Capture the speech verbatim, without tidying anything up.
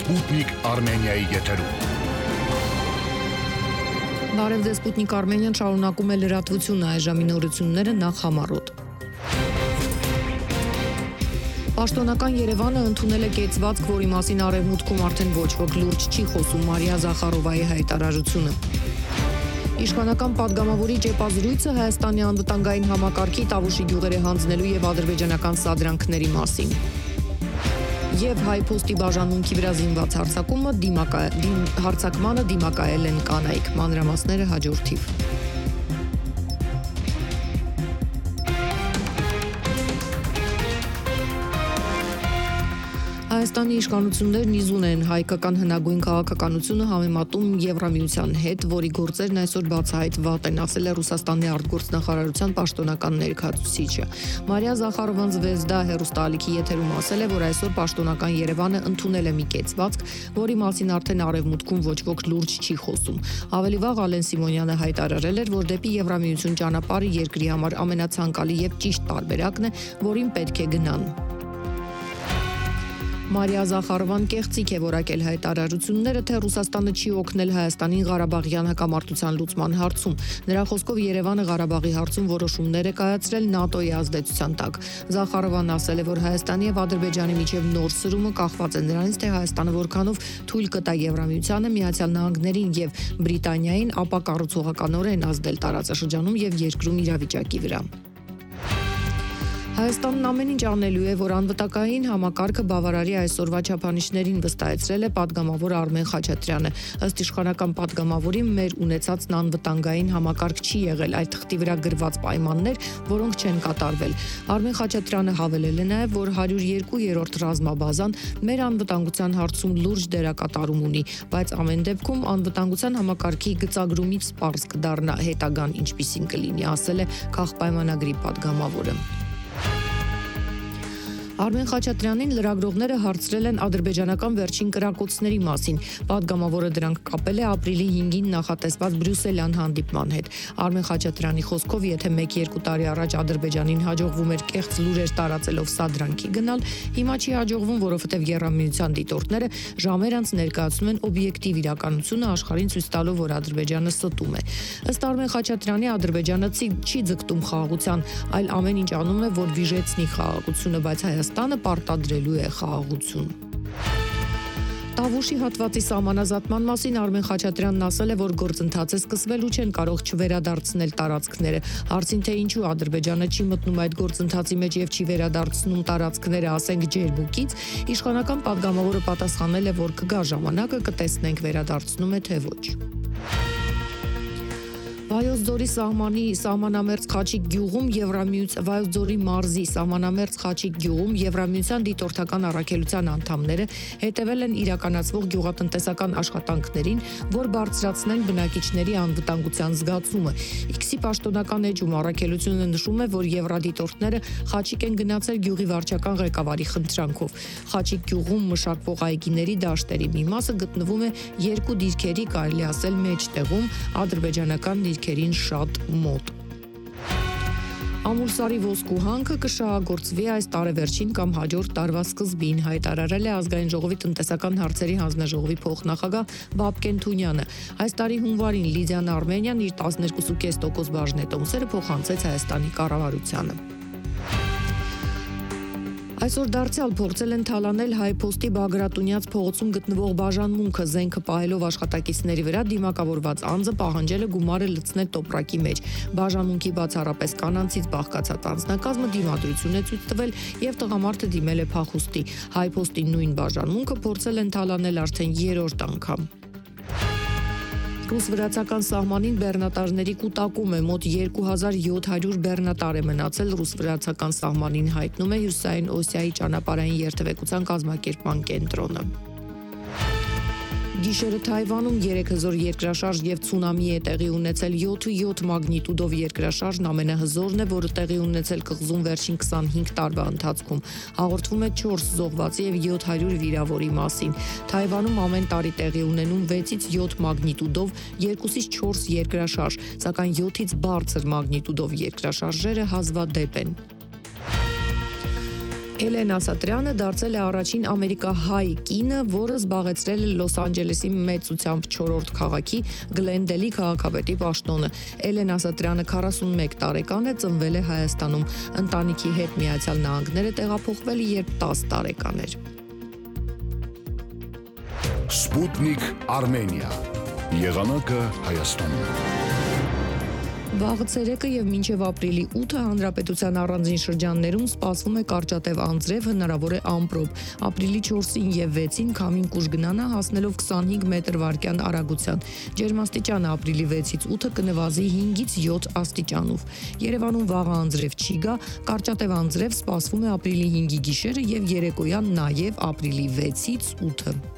Sputnik Armeniայի եթերում։ Բարև ձեզ, Sputnik Armenian շարունակում է լրատվությունը, այժմի նորությունները նախ համառոտ։ Պաշտոնական Երևանը ընդունել է կեցվածք, որի մասին արևմուտքում արդեն ոչ ոք լուրջ չի խոսում, Մարիա Զախարովայի հայտարարությունը։ Իշխանական падգամավորի ճեպազրույցը Հայաստանի անվտանգային համակարգի Տավուշի գյուղերը հանձնելու եւ ադրբեջանական սադրանքների մասին։ Եվ հայ-փոստի բաժանմունքի վրա զինված հարձակումը դիմակա, դիմ, հարձակմանը դիմակայել են կանայք, մանրամասները հաջորդիվ։ Հայաստանի իշխանություններն իզուն են հայկական հնագույն քաղաքականությունը համեմատում Եվրամիության հետ, որի գործերն այսօր բացահայտ վատ են, ասել է Ռուսաստանի արտգործնախարարության պաշտոնական ներկայացուցիչը։ Մարիա Զախարովան Զվեզդա հեռուստաալիքի եթերում ասել է, որ այսօր պաշտոնական Երևանը ընդունել է մի կեցվածք, որի մասին արդեն արևմուտքում ոչ ոք լուրջ չի խոսում։ Ավելի վաղ Ալեն Սիմոնյանը հայտարարել էր, որ դեպի Եվրամիություն ճանապարհը երկրի համար ամենացանկալի եւ ճիշտ տարբերակն է, որին պետք է գնան։ Մարիա Զախարովան կեղծիք է որակել հայտարարությունները, թե Ռուսաստանը չի օգնել Հայաստանին Ղարաբաղյան հակամարտության լուծման հարցում։ Նրա խոսքով Երևանը Ղարաբաղի հարցում որոշումներ է կայացրել ՆԱՏՕ-ի ազդեցության տակ։ Զախարովան ասել է, որ Հայաստանի եւ Ադրբեջանի միջև նոր սրումը կախված է նրանից, թե Հայաստանը որքանով թույլ կտա Եվրամիությանը, Միացյալ Նահանգներին եւ Բրիտանիային ապակառուցողականորեն ազդել տարածաշրջանում եւ երկրում իրավիճակի վրա։ Հայաստանն ամեն ինչ անելու է, որ անվտանգային համակարգը բավարարի այսօրվա չափանիշներին, վստահեցրել է падգամավոր Արմեն Խաչատրյանը։ Ըստ իշխանական падգամավորի, մեր ունեցածն անվտանգային համակարգ չի եղել, այլ թղթի վրա գրված պայմաններ, որոնք չեն կատարվել։ Արմեն Խաչատրյանը հավելել է նաև, որ հարյուր երկու-րդ ռազմաբազան մեր անվտանգության հարցում լուրջ դերակատարում ունի, բայց ամեն դեպքում անվտանգության համակարգի գծագրումից պարզ կդառնա հետագան ինչպիսին կլինի, ասել է քաղպայմանագրի падգամավորը։ Արմեն Խաչատրյանին լրագրողները հարցրել են ադրբեջանական վերջին կրակոցների մասին։ Պատգամավորը դրանք կապել է ապրիլի հինգին նախատեսված բրյուսելյան հանդիպման հետ։ Արմեն Խաչատրյանի խոսքով, եթե մեկ-երկու տարի առաջ Ադրբեջանին հաջողվում էր կեղծ լուրեր տարածելով սադրանքի գնալ, հիմա չի հաջողվում, որովհետև Եվրամիության դիտորդները ժամեր անց ներկայացնում են օբյեկտիվ իրականությունը, աշխարհին ցույց տալով, որ Ադրբեջանը ստում է։ Ըստ Արմեն Խաչատրյանի, Ադրբեջանը չի ձգտում խաղաղության, այլ ամեն ինչ անում է, որ վիժեցնի խաղաղությունը, բայց Հայաստանը պարտադրելու է խաղաղություն։ Տավուշի հատվածի սահմանազատման մասին Արմեն Խաչատրյանն ասել է, որ գործընթաց է սկսվել ու չեն կարող չվերադարձնել տարածքները։ Հարցին, թե ինչու Ադրբեջանը չի մտնում այդ գործընթացի մեջ եւ չի վերադարձնում տարածքները, ասենք Ջերմուկից, իշխանական падգամավորը պատասխանել է, որ կգա ժամանակը, կտեսնենք վերադարձնում է թե ոչ։ Վայոց ձորի սահմանի սահմանամերձ Խաչիկ գյուղում Եվրամիության Վայոց ձորի մարզի սահմանամերձ Խաչիկ գյուղում Եվրամիության դիտորդական առաքելության անդամները հետևել են իրականացվող գյուղատնտեսական աշխատանքներին, որ բարձրացնեն բնակիչների անվտանգության զգացումը։ Իքսի պաշտոնական էջում առաքելությունը նշում է, որ եվրադիտորդները Խաչիկ են գնացել գյուղի վարչական ղեկավարի խնդրանքով։ Խաչիկ գյուղում մշակվող այգիների դաշտերի մի մասը գտնվում է երկու դիրքերի, կարելի ասել, մեջտեղում, ադրբեջանական դիրքերին շատ մոտ։ Ամուլսարի ոսկու հանքը կշահագործվի այս տարեվերջին կամ հաջորդ տարվա սկզբին, հայտարարել է Ազգային ժողովի տնտեսական հարցերի հանձնաժողովի փոխնախագահ Բաբկեն Թունյանը։ Այս տարի հունվարին Լիդիան Արմենիան իր տասներկու կόμμα պենս տոկոս բաժնետոմսերը փոխանցեց Հայաստանի կառավարությանը։ Այսօր դարձյալ փորձել են թալանել հայ-փոստի Բագրատունյաց փողոցում գտնվող բաժանմունքը, զենքը պահելով աշխատակիցների վրա դիմակավորված անձը պահանջել է գումարը լցնել տոպրակի մեջ։ Բաժանմունքի բացառապես կանանցից բաղկացած անձնակազմը դիմադրություն է ցույց տվել եւ տղամարդը դիմել է փախուստի։ Հայ-փոստի նույն բաժանմունքը փորձել են թալանել արդեն երրորդ անգամ։ Ռուս-վրացական սահմանին բեռնատարների կուտակում է, մոտ երկու հազար յոթ հարյուր բեռնատար է մնացել ռուս-վրացական սահմանին, հայտնում է Հյուսիսային Օսիայի ճանապարհային երթևեկության կազմակերպման կենտրոնը։ Գիշերը Թայվանում երեք հզոր երկրաշարժ եւ ցունամի է տեղի ունեցել յոթ վեցից յոթ մագնիտուդով երկրաշարժն ամենահզորն է, որը տեղի ունեցել կղզում վերջին քսանհինգ տարվա ընթացքում։ Հաղորդվում է չորս զոհվածի եւ յոթ հարյուր վիրավորի մասին։ Թայվանում ամեն տարի տեղի ունենում վեցից յոթ մագնիտուդով երկուսից չորս երկրաշարժ, սակայն յոթից բարձր մագնիտուդով երկրաշարժերը հազվադեպ են։ Էլեն Ասատրյանը դարձել է առաջին ամերիկահայ կինը, որը զբաղեցրել է Լոս Անջելեսի մեծությամբ չորրորդ քաղաքի Գլենդելի քաղաքապետի պաշտոնը։ Էլեն Ասատրյանը քառասունմեկ տարեկան է, ծնվել է Հայաստանում։ Ընտանիքի հետ Միացյալ Նահանգներ է տեղափոխվել, երբ տասը տարեկան էր։ Սպուտնիկ Արմենիա։ Եղանակը Հայաստանում։ Վաղը ցերեկը եւ մինչեւ ապրիլի ութը հանրապետության առանձին շրջաններում սպասվում է կարճատև անձրև, հնարավոր է ամպրոպ։ Ապրիլի չորսին եւ վեցին քամին կուժգնանա, հասնելով քսանհինգ մետր վարկյան արագության։ Ջերմաստիճանը ապրիլի վեցից ութը կնվազի հինգից յոթ աստիճանով։ Երևանում վաղը անձրև չի գա, կարճատև անձրև սպասվում է ապրիլի հինգի գիշերը եւ երեկոյան նաեւ ապրիլի վեցից ութը։